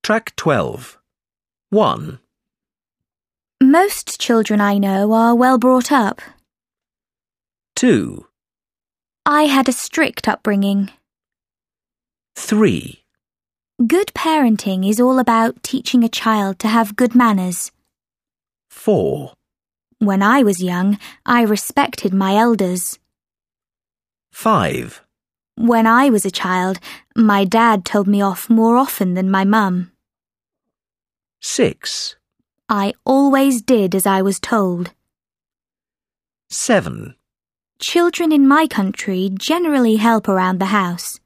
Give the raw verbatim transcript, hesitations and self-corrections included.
Track twelve. one. Most children I know are well brought up. two. I had a strict upbringing. three. Good parenting is all about teaching a child to have good manners. four. When I was young, I respected my elders. five. When I was a child, my dad told me off more often than my mum. six. I always did as I was told. seven. Children in my country generally help around the house.